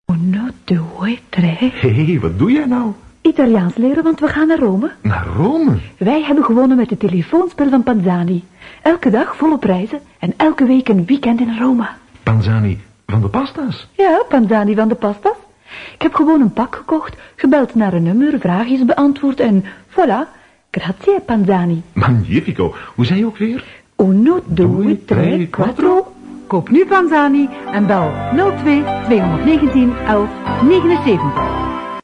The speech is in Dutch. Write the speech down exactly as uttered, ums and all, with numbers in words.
Uno, due, tre. Hé, hey, wat doe jij nou? Italiaans leren, want we gaan naar Rome. Naar Rome? Wij hebben gewonnen met het telefoonspel van Panzani. Elke dag volle prijzen en elke week een weekend in Rome. Panzani van de pasta's? Ja, Panzani van de pasta's. Ik heb gewoon een pak gekocht, gebeld naar een nummer, vraagjes beantwoord en voilà. Grazie, Panzani. Magnifico. Hoe zei je ook weer? Uno, due, tre, quattro. Koop nu Panzani en bel nul twee tweehonderdnegentien elf negenenzeventig.